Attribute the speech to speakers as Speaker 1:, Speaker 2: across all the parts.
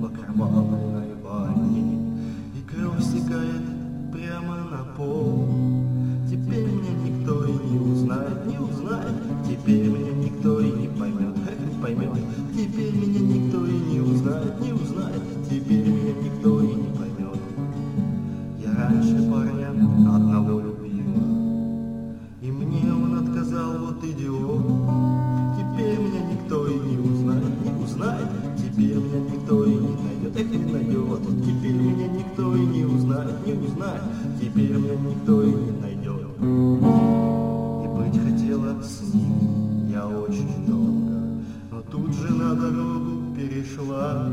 Speaker 1: окровавленной бане, и кровь стекает прямо на пол. Теперь меня никто и не узнает, не узнает. Теперь меня никто и не поймет, не поймет. Теперь меня никто и не узнает, не узнает. Теперь меня никто и не поймет. Я раньше парня одного любила, и мне он отказал, вот идиот. Теперь меня никто и не узнает, не узнает. Теперь меня никто и не найдет, не найдет. Теперь меня никто и не узнает, не узнает. Теперь меня никто и не найдет. И быть хотела с ним я очень долго, но тут же на дорогу перешла.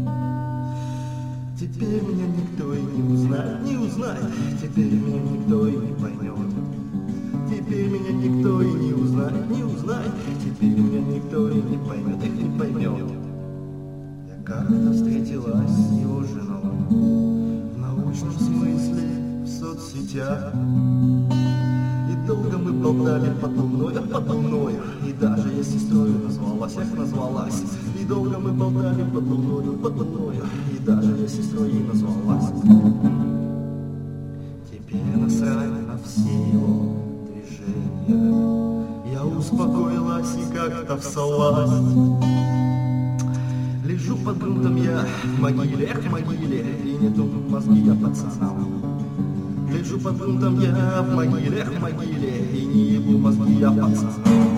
Speaker 1: Теперь меня никто и не узнает, не узнает. Теперь меня никто и не поймет. Теперь меня никто и не узнает, не узнает. Теперь меня никто и не поймет, не поймет. Я как-то встретилась с его женой в научном смысле в соцсетях. И долго мы болтали подо мною, и даже я сестрою назвалась, назвалась. И долго мы болтали подо мною, и даже я сестрой назвалась. Теперь насрать на все его движения, я успокоилась и как-то всласть. Лежу под грунтом я в могиле, и нету мозги я пацанам. Лежу под грунтом я в могиле, и не ебу мозги я пацанам.